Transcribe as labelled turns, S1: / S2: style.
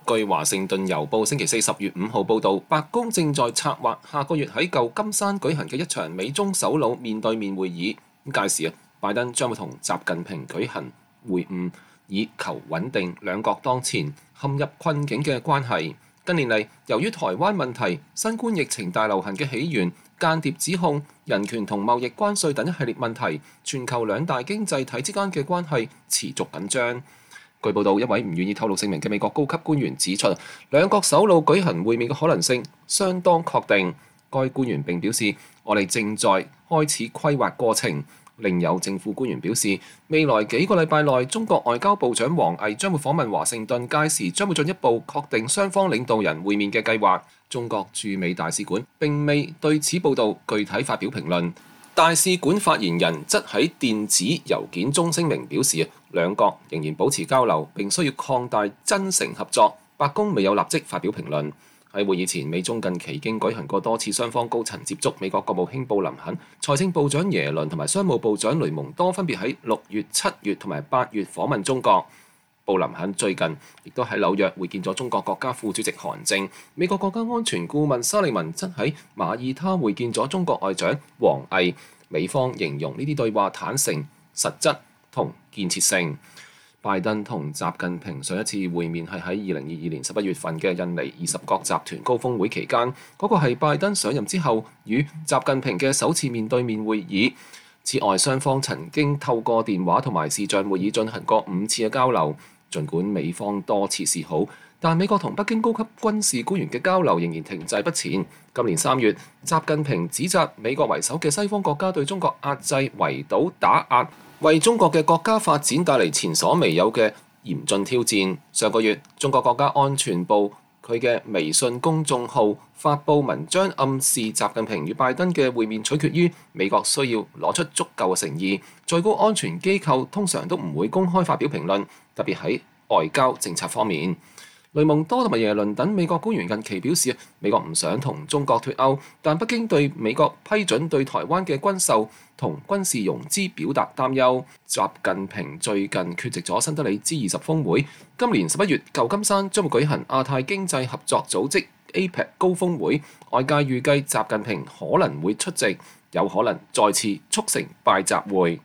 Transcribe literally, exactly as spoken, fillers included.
S1: 據華盛頓郵報星期四十月五號報導，白宮正在策劃下個月喺舊金山舉行嘅一場美中首腦面對面會議。屆時啊，拜登將會同習近平舉行會晤，以求穩定兩國當前陷入困境嘅關係。近年嚟，由於台灣問題、新冠疫情大流行嘅起源、間諜指控、人權同貿易關稅等一系列問題，全球兩大經濟體之間嘅關係持續緊張。據報道，一位唔願意透露姓名嘅美國高級官員指出，兩國首腦舉行會面嘅可能性相當確定。該官員並表示，我哋正在開始規劃過程。另有政府官員表示，未來幾個禮拜內，中國外交部長王毅將會訪問華盛頓，屆時將會進一步確定雙方領導人會面嘅計劃。中國駐美大使館並未對此報導具體發表評論。大使館發言人則喺電子郵件中聲明表示，兩國仍然保持交流，並需要擴大真誠合作。白宮未有立即發表評論。喺會議前，美中近期已經舉行過多次雙方高層接觸。美國國務卿布林肯、財政部長耶倫同埋商務部長雷蒙多分別喺六月、七月同埋八月訪問中國。布林肯最近亦都喺紐約會見咗中國國家副主席韓正。美國國家安全顧問沙利文則喺馬耳他會見咗中國外長王毅。美方形容呢啲對話坦誠、實質同建設性。拜登同習近平上一次會面係喺二零二二年十一月份嘅印尼二十國集團高峰會期間，嗰、那個係拜登上任之後與習近平嘅首次面對面會議。此外，雙方曾經透過電話同埋視像會議進行過五次嘅交流。儘管美方多次示好，但美國同北京高級軍事官員嘅交流仍然停滯不前。今年三月，習近平指責美國為首嘅西方國家對中國壓制、圍堵、打壓，為中國嘅國家發展帶嚟前所未有嘅嚴峻挑戰。上個月，中國國家安全部佢嘅微信公眾號發布文章，暗示習近平與拜登嘅會面取決於美國需要攞出足夠嘅誠意。最高安全機構通常都唔會公開發表評論，特別喺外交政策方面。雷蒙多同埋耶倫等美國官員近期表示，美國唔想同中國脫鈎，但北京對美國批准對台灣嘅軍售同軍事融資表達擔憂。習近平最近缺席咗新德里 G 二十峰會，今年十一月舊金山將會舉行亞太經濟合作組織 A P E C 高峰會，外界預計習近平可能會出席，有可能再次促成拜習會。